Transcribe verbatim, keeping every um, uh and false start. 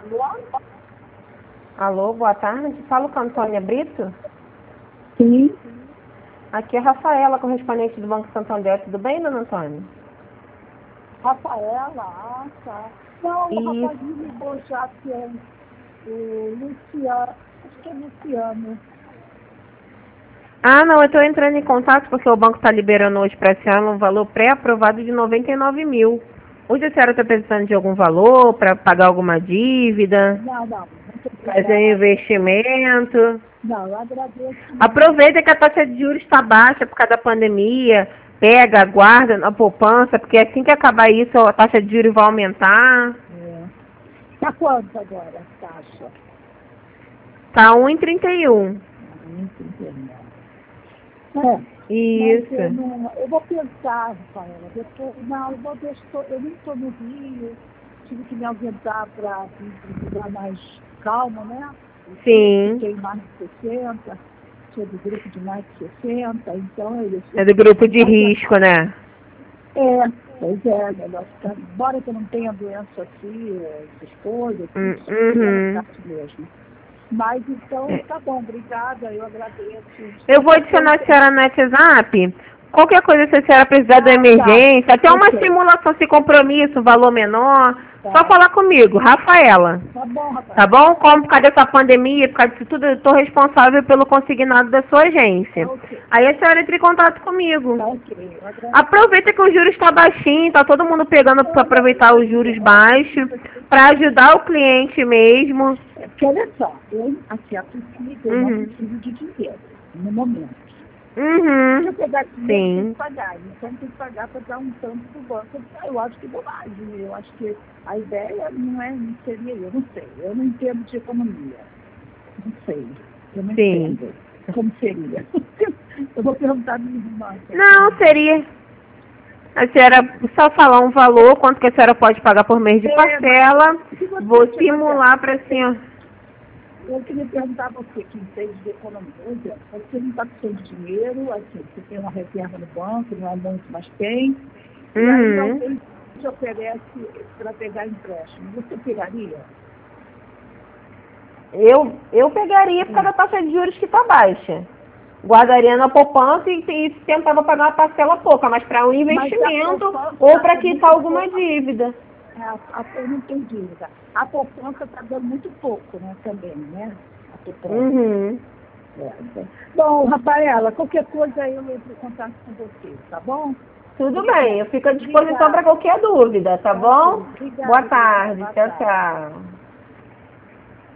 Alô, boa tarde. Falo com a Antônia Brito. Sim. Aqui é a Rafaela, correspondente do Banco Santander. Tudo bem, dona Antônia? Rafaela, ah, tá. Não, o Isso. rapaz me ligou já que é o Luciano, acho que é Luciano. Ah, não, eu estou entrando em contato porque o banco está liberando hoje para esse ano um valor pré-aprovado de noventa e nove mil. Hoje a senhora está precisando de algum valor para pagar alguma dívida, Não, não, muito fazer um obrigada. investimento? Não, eu agradeço muito. Aproveita que a taxa de juros está baixa por causa da pandemia. Pega, guarda na poupança, porque assim que acabar isso, a taxa de juros vai aumentar. É. Tá quanto agora a taxa? Tá um e trinta e um. Muito entendeu. É, mas eu, Isso. não, eu vou pensar, Rafaela, depois, não, eu, vou deixar, eu nem estou no Rio, tive que me ausentar para lugar mais calmo, né? Sim. Fiquei mais de sessenta, sou do grupo de mais de sessenta, então eu É do grupo de risco, né? É, pois é, melhor ficar, embora que eu não tenha doença assim, essas coisas, Hum, tudo Uhum. certo mesmo. Mas então, tá bom, obrigada, eu agradeço. Eu vou Qualquer adicionar a coisa. senhora no WhatsApp. Qualquer coisa, se a senhora precisar da Ah, tá. emergência, até uma Ok. simulação sem compromisso, valor menor, só Tá. falar comigo, Rafaela. Tá bom, Tá rapaz. bom? Como por causa dessa pandemia, por causa disso tudo, eu estou responsável pelo consignado da sua agência. Tá ok. Aí a senhora entra em contato comigo. Tá ok. Eu agradeço. Aproveita que o juros está baixinho, tá todo mundo pegando para Não, não, aproveitar os não. juros baixos, para ajudar o cliente mesmo. É porque olha só, eu, assim, a princípio, eu não Uhum. preciso de dinheiro no momento. Se eu Uhum. pegar dinheiro, tem Sim. que pagar. Então tem que pagar para dar um tanto do banco. Eu acho que bobagem. Eu acho que a ideia não é, não seria, eu não sei. Eu não entendo de economia. Não sei. Eu não Sim. entendo como seria. Eu vou perguntar à minha irmã. que é Não, economista. seria. A senhora só falar um valor, quanto que a senhora pode pagar por mês de É, mas parcela. se você Vou tiver, simular para a senhora. eu queria perguntar a você que entende de economia. Por exemplo, você não está precisando de dinheiro, assim, você tem uma reserva no banco, não é muito, mas tem. E aí Uhum. alguém te oferece para pegar empréstimo. Você pegaria? Eu, eu pegaria por causa da taxa de juros que está baixa. Guardaria na poupança e, e tentava pagar uma parcela pouca, mas para um Mas a investimento ou poupança para é quitar muito alguma pouco. dívida. A, a, eu não tenho dúvida. A poupança está dando muito pouco, né, também, né? A poupança. Uhum. É, então. Bom, Rafaela, qualquer coisa eu entro em contato com você, tá bom? Tudo bem, Obrigada. eu fico à disposição para Obrigada. qualquer dúvida, tá Ok, bom? Boa obrigada, obrigada. tarde, Boa tchau, tarde. tchau.